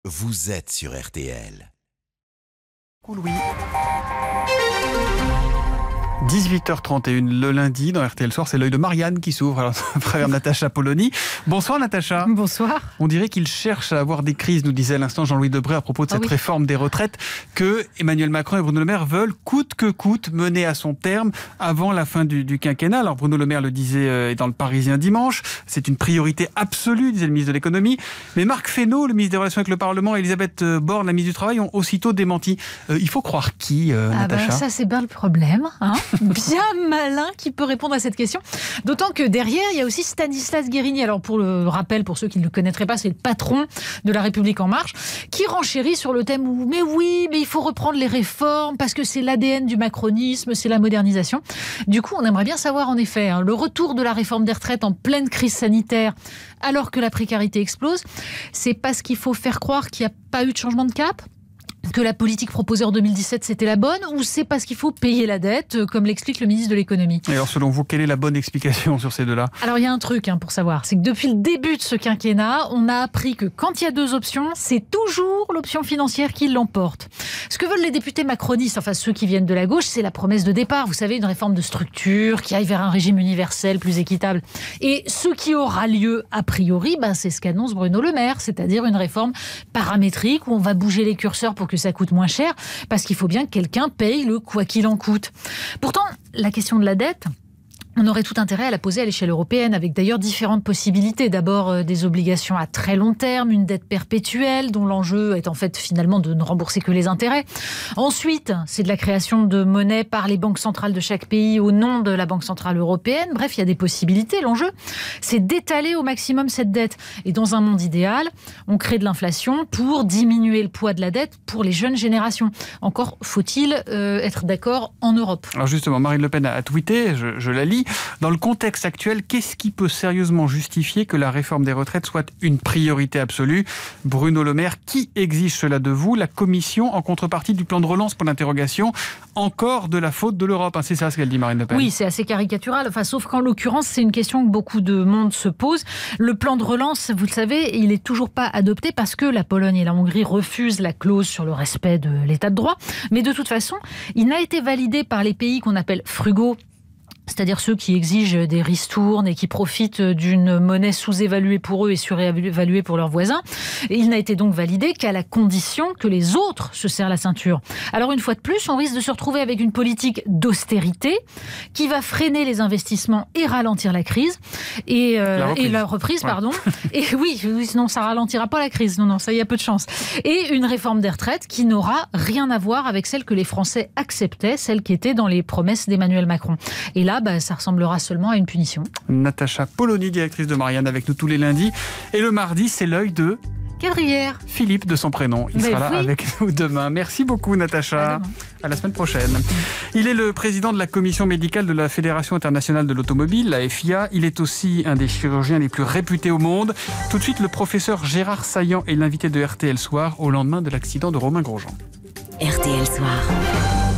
vous êtes sur RTL. Louis. 18h31 le lundi dans RTL Soir, c'est l'œil de Marianne qui s'ouvre à travers Natacha Polony. Bonsoir Natacha. Bonsoir. On dirait qu'il cherche à avoir des crises, nous disait à l'instant Jean-Louis Debré à propos de cette réforme des retraites que Emmanuel Macron et Bruno Le Maire veulent coûte que coûte mener à son terme avant la fin du quinquennat. Alors Bruno Le Maire le disait dans le Parisien dimanche, c'est une priorité absolue, disait le ministre de l'économie. Mais Marc Fesneau, le ministre des Relations avec le Parlement, et Elisabeth Borne, la ministre du Travail, ont aussitôt démenti. Il faut croire qui, Natacha? Ça c'est bien le problème, hein. Bien malin qui peut répondre à cette question. D'autant que derrière, il y a aussi Stanislas Guerini. Alors pour le rappel, pour ceux qui ne le connaîtraient pas, c'est le patron de La République En Marche, qui renchérit sur le thème où, mais il faut reprendre les réformes parce que c'est l'ADN du macronisme, c'est la modernisation. Du coup, on aimerait bien savoir en effet, le retour de la réforme des retraites en pleine crise sanitaire, alors que la précarité explose, c'est parce qu'il faut faire croire qu'il n'y a pas eu de changement de cap ? Que la politique proposée en 2017 c'était la bonne, ou c'est parce qu'il faut payer la dette, comme l'explique le ministre de l'économie? Et alors selon vous, quelle est la bonne explication sur ces deux-là? Alors il y a un truc pour savoir, c'est que depuis le début de ce quinquennat, on a appris que quand il y a deux options, c'est toujours l'option financière qui l'emporte. Ce que veulent les députés macronistes, enfin ceux qui viennent de la gauche, c'est la promesse de départ. Vous savez, une réforme de structure qui aille vers un régime universel plus équitable. Et ce qui aura lieu a priori, c'est ce qu'annonce Bruno Le Maire, c'est-à-dire une réforme paramétrique où on va bouger les curseurs pour que ça coûte moins cher, parce qu'il faut bien que quelqu'un paye le quoi qu'il en coûte. Pourtant, la question de la dette, on aurait tout intérêt à la poser à l'échelle européenne, avec d'ailleurs différentes possibilités. D'abord, des obligations à très long terme, une dette perpétuelle, dont l'enjeu est en fait finalement de ne rembourser que les intérêts. Ensuite, c'est de la création de monnaie par les banques centrales de chaque pays au nom de la Banque Centrale Européenne. Bref, il y a des possibilités. L'enjeu, c'est d'étaler au maximum cette dette. Et dans un monde idéal, on crée de l'inflation pour diminuer le poids de la dette pour les jeunes générations. Encore faut-il être d'accord en Europe. Alors justement, Marine Le Pen a tweeté, je la lis. Dans le contexte actuel, qu'est-ce qui peut sérieusement justifier que la réforme des retraites soit une priorité absolue? Bruno Le Maire, qui exige cela de vous? La Commission, en contrepartie du plan de relance, pour l'interrogation. Encore de la faute de l'Europe, c'est ça ce qu'elle dit, Marine Le Pen? Oui, c'est assez caricatural, sauf qu'en l'occurrence, c'est une question que beaucoup de monde se pose. Le plan de relance, vous le savez, il n'est toujours pas adopté parce que la Pologne et la Hongrie refusent la clause sur le respect de l'état de droit. Mais de toute façon, il n'a été validé par les pays qu'on appelle frugaux, c'est-à-dire ceux qui exigent des ristournes et qui profitent d'une monnaie sous-évaluée pour eux et surévaluée pour leurs voisins. Et il n'a été donc validé qu'à la condition que les autres se serrent la ceinture. Alors une fois de plus, on risque de se retrouver avec une politique d'austérité qui va freiner les investissements et ralentir la crise. Et la reprise, pardon. Et oui, sinon ça ralentira pas la crise. Non, ça y a peu de chance. Et une réforme des retraites qui n'aura rien à voir avec celle que les Français acceptaient, celle qui était dans les promesses d'Emmanuel Macron. Et là, ça ressemblera seulement à une punition. Natacha Polony, directrice de Marianne, avec nous tous les lundis. Et le mardi, c'est l'œil de... Quadrière. Philippe de son prénom. Il sera là avec nous demain. Merci beaucoup, Natacha. À la semaine prochaine. Il est le président de la commission médicale de la Fédération internationale de l'automobile, la FIA. Il est aussi un des chirurgiens les plus réputés au monde. Tout de suite, le professeur Gérard Saillant est l'invité de RTL Soir au lendemain de l'accident de Romain Grosjean. RTL Soir.